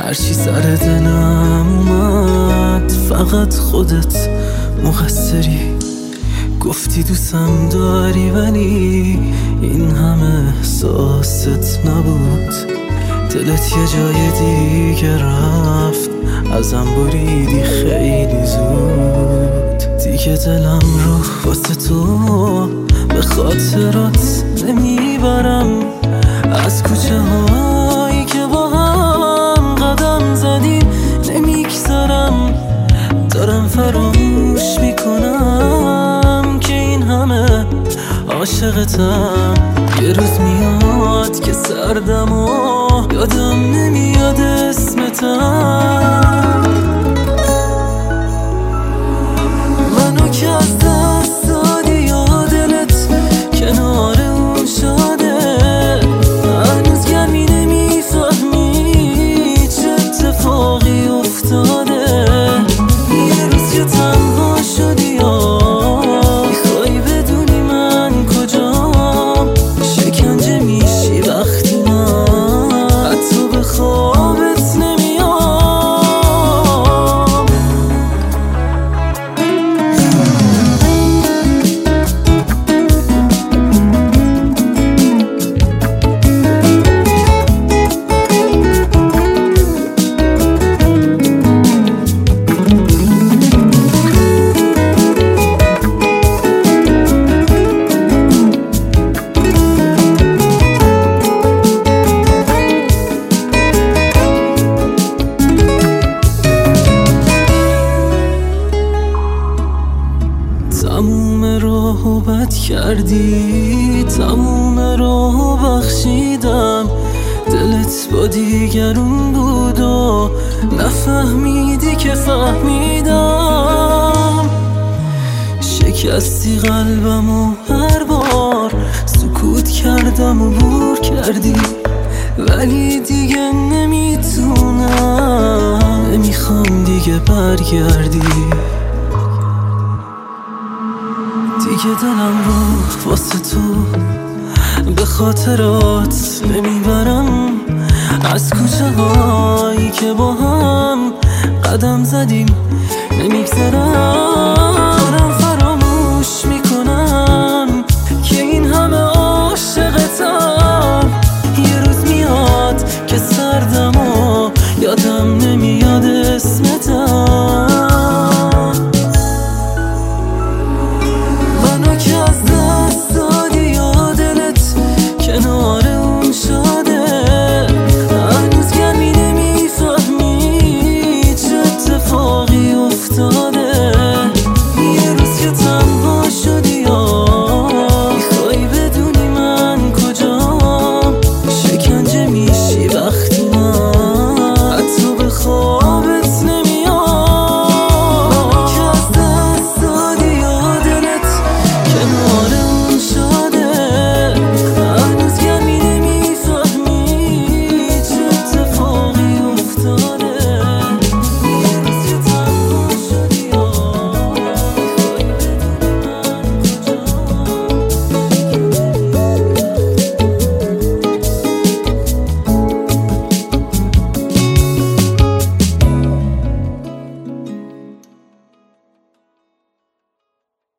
هرچی سر دلم اومد فقط خودت مقصری. گفتی دوستم داری ولی این همه احساست نبود. دلت یه جای دیگه رفت، ازم بریدی خیلی زود. دیگه دلم رو واسه تو به خاطرات نمیبرم. از کوچه هایی که با هم قدم زدیم نمیگذرم. دارم فراموش میکنم که این همه عاشقتم. یه روز میاد که سردم و یادم نمیاد اسمتم. منو که از دست دادی یا دلت کنار اون شده. هنوز گرمی نمیفهمی چه اتفاقی افتاده. یه روز که تنها شدی یا میخوای بدونی من کجام. شکنجه میشی وقتی من حتی به خوابت نمیام. تموم راهو بد کردی، تموم راهو بخشیدم. دلت با دیگرون بود و نفهمیدی که فهمیدم. شکستی قلبم و هر بار سکوت کردم و بور کردی. ولی دیگه نمیتونم، نمیخوام دیگه برگردی. دیگه دلم رو واسه تو به خاطرات نمیبرم. از کوچه هایی که با هم قدم زدیم نمیگذرم.